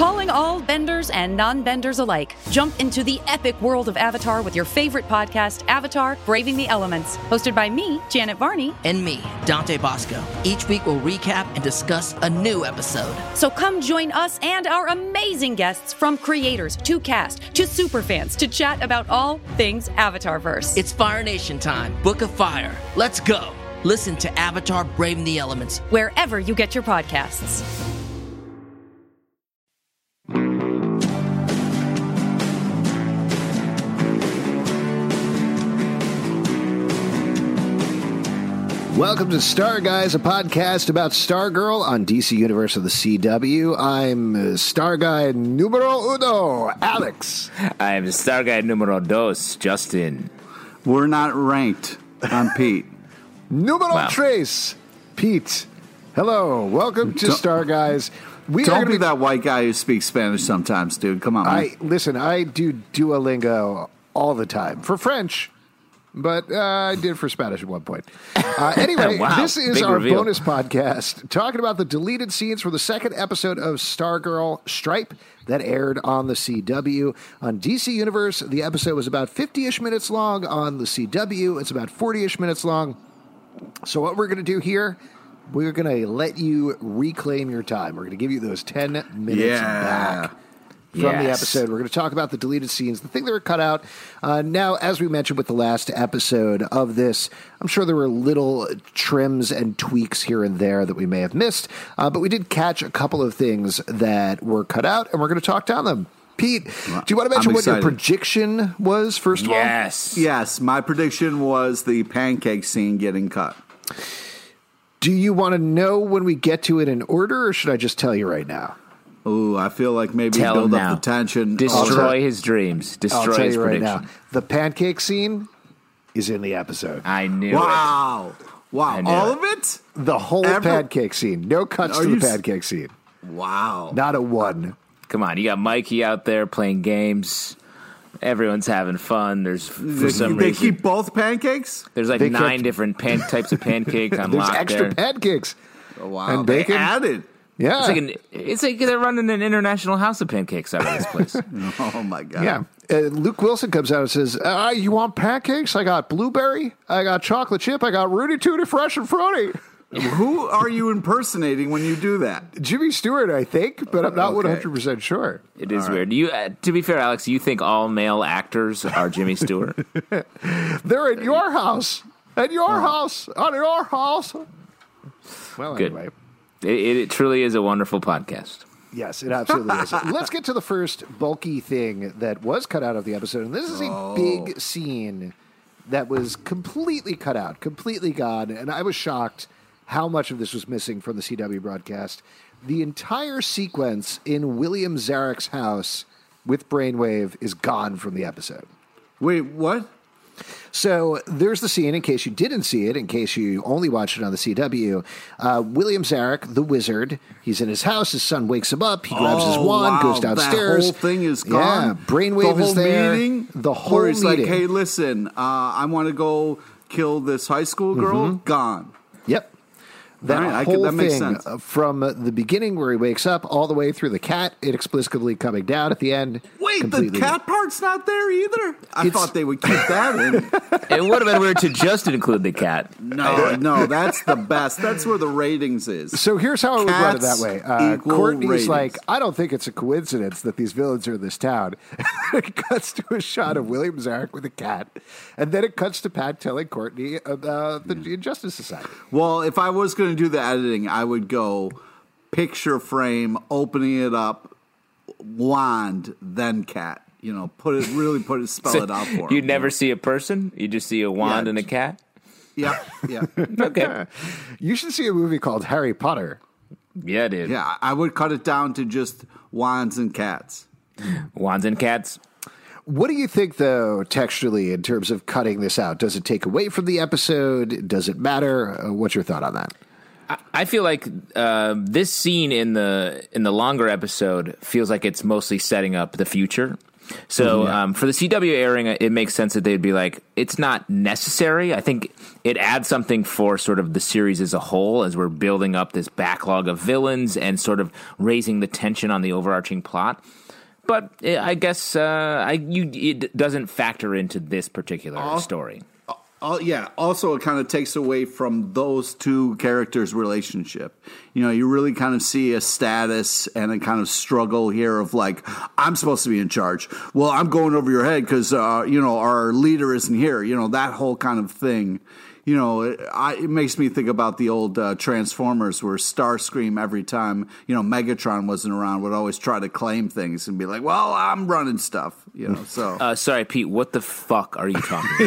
Calling all benders and non-benders alike. Jump into the epic world of Avatar with your favorite podcast, Avatar: Braving the Elements. Hosted by me, Janet Varney. And me, Dante Bosco. Each week we'll recap and discuss a new episode. So come join us and our amazing guests, from creators to cast to superfans, to chat about all things Avatarverse. It's Fire Nation time. Book of Fire. Let's go. Listen to Avatar: Braving the Elements wherever you get your podcasts. Welcome to Star Guys, a podcast about Stargirl on DC Universe of the CW. I'm Star Guy numero uno, Alex. I'm Star Guy numero dos, Justin. We're not ranked. I'm Pete. Numero tres, Pete. Hello, welcome to Star Guys. Don't be that white guy who speaks Spanish sometimes, dude. Come on, man. I do Duolingo all the time for French. But I did for Spanish at one point. Anyway, wow, this is big our reveal. bonus podcast talking about the deleted scenes from the second episode of Stargirl Stripe that aired on the CW. On DC Universe, the episode was about 50-ish minutes long. On the CW, it's about 40-ish minutes long. So what we're going to do here, we're going to let you reclaim your time. We're going to give you those 10 minutes back from the episode. We're going to talk about the deleted scenes, the thing that were cut out. Now, as we mentioned with the last episode of this, I'm sure there were little trims and tweaks here and there that we may have missed, but we did catch a couple of things that were cut out, and we're going to talk down them. Pete, do you want to mention what your prediction was, first of all? Yes, my prediction was the pancake scene getting cut. Do you want to know when we get to it in order, or should I just tell you right now? Ooh, I feel like maybe build up the tension. Destroy his dreams. Destroy his prediction. Right now. The pancake scene is in the episode. I knew it. Wow. All of it? The whole pancake scene. No cuts to the pancake scene. Wow. Not a one. Come on, you got Mikey out there playing games. Everyone's having fun. There's They keep both pancakes? There's like 9 different types of pancake on There's lock extra there. pancakes. Oh, wow. And bacon. They added. Yeah. It's like they're running an international house of pancakes out of this place. Oh, my God. Yeah. Luke Wilson comes out and says, you want pancakes? I got blueberry. I got chocolate chip. I got Rudy Tutti Fresh and Fruity. Who are you impersonating when you do that? Jimmy Stewart, I think, but I'm not 100% sure. It is weird. You, to be fair, Alex, you think all male actors are Jimmy Stewart? They're at your house. At your house. On your house. Well, Good. anyway. It truly is a wonderful podcast. Yes, it absolutely is. Let's get to the first bulky thing that was cut out of the episode. And this is a big scene that was completely cut out, completely gone. And I was shocked how much of this was missing from the CW broadcast. The entire sequence in William Zarek's house with Brainwave is gone from the episode. Wait, what? So there's the scene, in case you didn't see it, in case you only watched it on the CW. William Zarek, the wizard, he's in his house. His son wakes him up. He grabs his wand, goes downstairs. That whole thing is gone? Yeah, Brainwave is there. Meeting? The whole Or he's meeting. like, hey, listen, I want to go kill this high school girl. Gone. Yep. That whole that makes thing sense. From the beginning where he wakes up all the way through the cat, inexplicably coming down at the end. Wait, the cat part's not there either? I thought they would keep that in. It would have been weird to just include the cat. No, that's the best. That's where the ratings is. So here's how I would run it that way. Courtney's ratings. like, I don't think it's a coincidence that these villains are in this town. It cuts to a shot of William Zarek with a cat. And then it cuts to Pat telling Courtney about the Injustice Society. Well, if I was going to do the editing, I would go picture frame, opening it up, wand, then cat. You know, spell it out for him. You'd never see a person? You just see a wand and a cat? Yeah. Okay. You should see a movie called Harry Potter. Yeah, dude. Yeah, I would cut it down to just wands and cats. Wands and cats. What do you think, though, textually, in terms of cutting this out? Does it take away from the episode? Does it matter? What's your thought on that? I feel like this scene in the longer episode feels like it's mostly setting up the future. So for the CW airing, it makes sense that they'd be like, it's not necessary. I think it adds something for sort of the series as a whole as we're building up this backlog of villains and sort of raising the tension on the overarching plot. But I guess it doesn't factor into this particular story. Also, it kind of takes away from those two characters' relationship. You know, you really kind of see a status and a kind of struggle here of like, I'm supposed to be in charge. Well, I'm going over your head because, our leader isn't here. You know, that whole kind of thing. You know, it makes me think about the old Transformers where Starscream, every time, Megatron wasn't around, would always try to claim things and be like, well, I'm running stuff, so. Sorry, Pete, what the fuck are you talking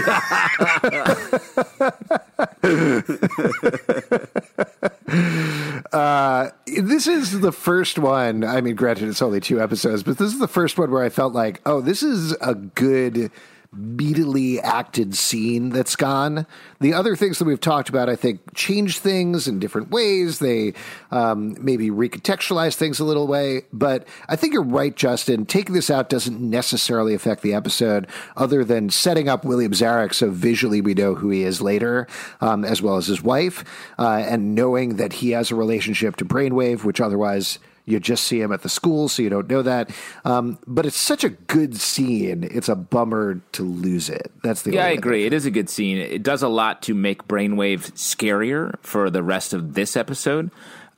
about? This is the first one. I mean, granted, it's only 2 episodes, but this is the first one where I felt like, oh, this is a good beatily acted scene that's gone. The other things that we've talked about, I think, change things in different ways. They maybe recontextualize things a little way. But I think you're right, Justin. Taking this out doesn't necessarily affect the episode other than setting up William Zarek so visually we know who he is later, as well as his wife, and knowing that he has a relationship to Brainwave, which otherwise you just see him at the school, so you don't know that. But it's such a good scene. It's a bummer to lose it. That's the I agree. It is a good scene. It does a lot to make Brainwave scarier for the rest of this episode.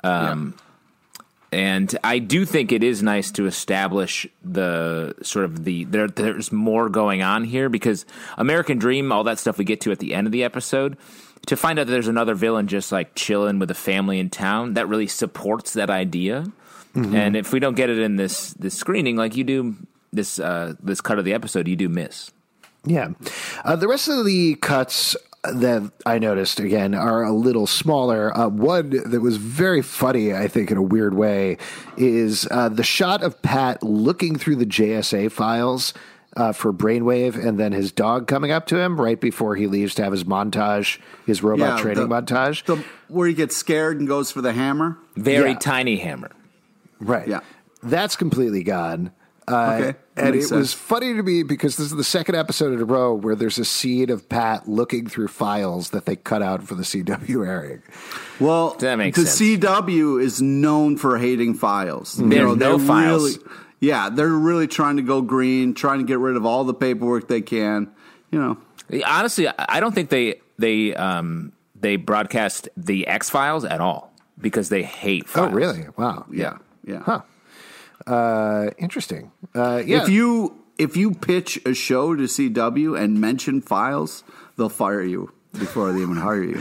And I do think it is nice to establish the sort of there's more going on here, because American Dream, all that stuff we get to at the end of the episode, to find out that there's another villain just like chilling with a family in town, that really supports that idea. Mm-hmm. And if we don't get it in this screening, like you do this cut of the episode, you do miss. Yeah. The rest of the cuts that I noticed, again, are a little smaller. One that was very funny, I think, in a weird way, is the shot of Pat looking through the JSA files for Brainwave, and then his dog coming up to him right before he leaves to have his montage, his robot training montage. Where he gets scared and goes for the hammer. Very tiny hammer. Right. Yeah. That's completely gone. Okay. And it was funny to me because this is the second episode in a row where there's a scene of Pat looking through files that they cut out for the CW airing. Well, that makes sense. CW is known for hating files. There's no files. They're really trying to go green, trying to get rid of all the paperwork they can. Honestly, I don't think they broadcast the X-Files at all because they hate files. Oh, really? Wow. Yeah. Huh. Interesting. If you pitch a show to CW and mention files, they'll fire you before they even hire you.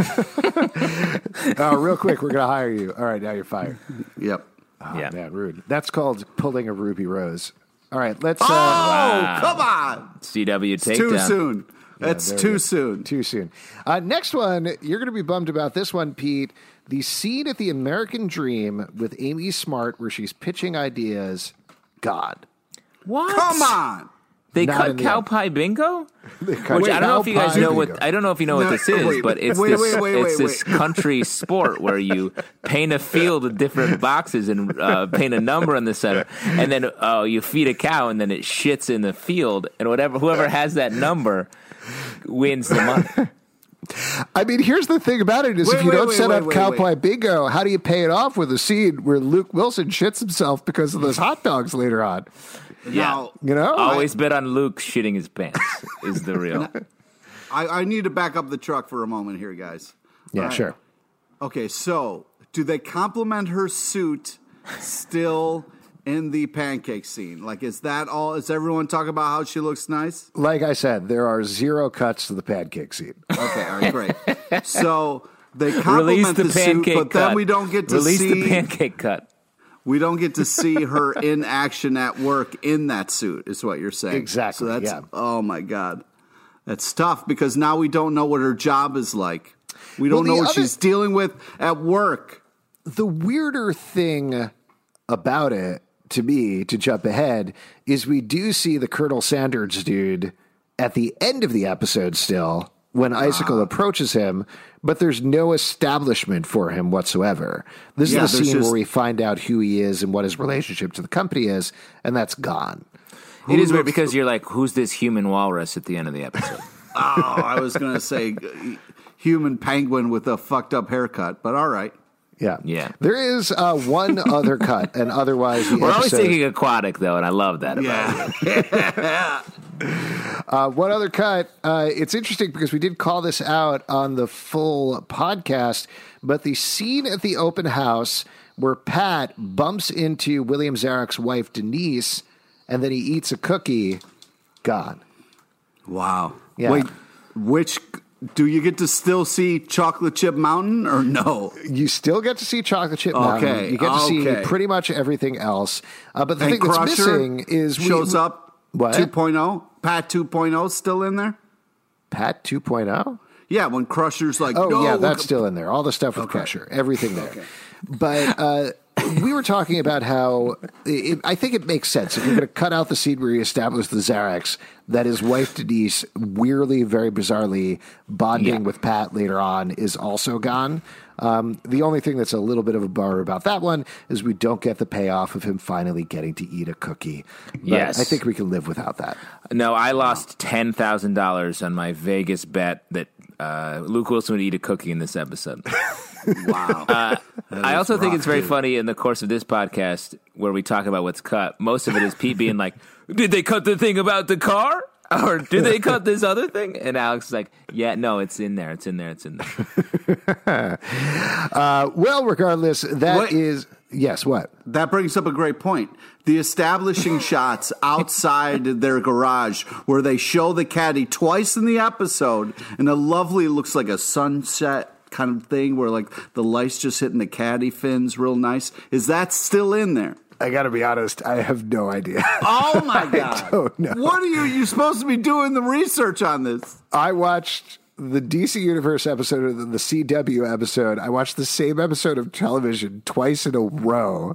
Real quick, we're going to hire you. All right, now you're fired. Yep. Oh, man, rude. That's called pulling a Ruby Rose. All right, let's... come on! CW takedown. Too soon. That's too soon. Too soon. Next one, you're going to be bummed about this one, Pete. The scene at the American Dream with Amy Smart where she's pitching ideas. God. What? Come on! They cut Cow Pie Bingo? Which I don't know if you guys know what. I don't know if you know what this is, but it's this country sport where you paint a field with different boxes and paint a number in the center, and then you feed a cow, and then it shits in the field, and whoever has that number wins the money. I mean, here's the thing about it is if you don't set up Cow Pie Bingo, how do you pay it off with a scene where Luke Wilson shits himself because of those hot dogs later on? Yeah. Always bet on Luke shitting his pants is the real. I need to back up the truck for a moment here, guys. Yeah, sure. Okay, so do they compliment her suit still in the pancake scene? Like, is that all? Is everyone talking about how she looks nice? Like I said, there are 0 cuts to the pancake scene. Okay, all right, great. So they compliment the suit, but then we don't get to see the pancake cut. We don't get to see her in action at work in that suit, is what you're saying. Exactly. So that's oh my God. That's tough because now we don't know what her job is like. We don't know what she's dealing with at work. The weirder thing about it, to me, to jump ahead, is we do see the Colonel Sanders dude at the end of the episode still when Icicle approaches him, but there's no establishment for him whatsoever. This is the scene where we find out who he is and what his relationship to the company is, and that's gone. It is weird because you're like, who's this human walrus at the end of the episode? I was going to say human penguin with a fucked up haircut, but all right. Yeah. There is one other cut, and otherwise the We're always thinking aquatic, though, and I love that about one other cut. It's interesting because we did call this out on the full podcast, but the scene at the open house where Pat bumps into William Zarek's wife, Denise, and then he eats a cookie, gone. Wow. Yeah. Wait, which... Do you get to still see Chocolate Chip Mountain or no? You still get to see Chocolate Chip Mountain. Okay. You get to see pretty much everything else. But the thing Crusher that's missing is... shows up what? 2.0. Pat 2.0 still in there? Pat 2.0? Yeah, when Crusher's like... Oh, no, yeah, that's still in there. All the stuff with Crusher. Everything there. Okay. But... we were talking about how I think it makes sense if you're going to cut out the scene where he established the Zareks, that his wife Denise, weirdly, very bizarrely bonding with Pat later on, is also gone. The only thing that's a little bit of a bummer about that one is we don't get the payoff of him finally getting to eat a cookie. But yes. I think we can live without that. No, I lost $10,000 on my Vegas bet that Luke Wilson would eat a cookie in this episode. Wow. I also think it's very funny in the course of this podcast where we talk about what's cut. Most of it is Pete being like, did they cut the thing about the car? Or did they cut this other thing? And Alex is like, yeah, no, it's in there. It's in there. It's in there. Well, regardless, is... Yes, what? That brings up a great point. The establishing shots outside their garage where they show the caddy twice in the episode and it looks like a sunset kind of thing where like the light's just hitting the caddy fins real nice. Is that still in there? I got to be honest, I have no idea. Oh my God. I don't know. What are you're supposed to be doing the research on this? I watched the DC Universe episode and the CW episode. I watched the same episode of television twice in a row.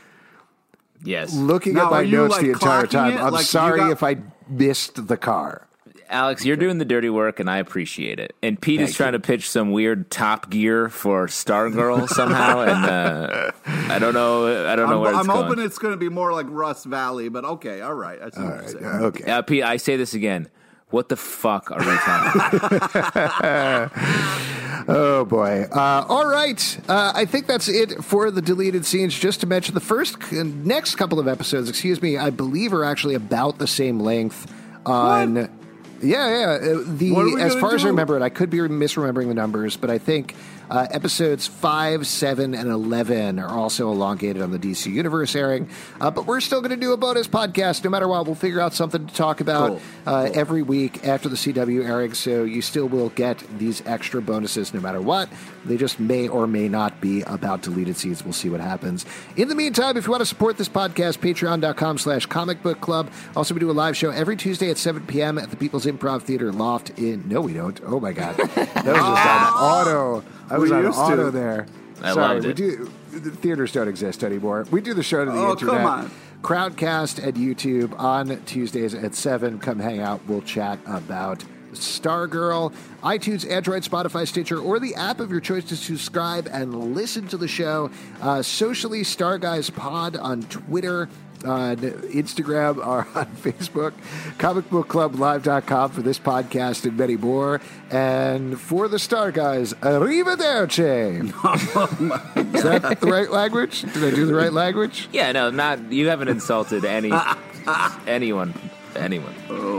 Yes. Looking at my notes the entire time. I'm sorry if I missed the car. Alex, you're doing the dirty work, and I appreciate it. And Pete is trying to pitch some weird Top Gear for Stargirl somehow, and I don't know where it's going. I'm hoping it's going to be more like Rust Valley, but okay, all right. I see what you're saying. Okay. Pete, I say this again. What the fuck are we talking about? Oh, boy. All right. I think that's it for the deleted scenes. Just to mention, the next couple of episodes, I believe are actually about the same length on... What? Yeah. As far as I remember it, I could be misremembering the numbers, but I think episodes 5, 7, and 11 are also elongated on the DC Universe airing. But we're still going to do a bonus podcast no matter what. We'll figure out something to talk about every week after the CW airing, so you still will get these extra bonuses no matter what. They just may or may not be about deleted scenes. We'll see what happens. In the meantime, if you want to support this podcast, patreon.com/Comic Book Club. Also, we do a live show every Tuesday at 7 p.m. at the People's Improv Theater Loft No, we don't. Oh, my God. That was just on auto. I was on auto there. I loved it. The theaters don't exist anymore. We do the show to the internet. Come on. Crowdcast at YouTube on Tuesdays at 7. Come hang out. We'll chat about Stargirl. iTunes, Android, Spotify, Stitcher, or the app of your choice to subscribe and listen to the show. Socially, Star Guys Pod on Twitter, on Instagram, or on Facebook. ComicBookClubLive.com for this podcast and many more. And for the Star Guys, arrivederci. Is that the right language? Did I do the right language? Yeah, no, not. You haven't insulted anyone.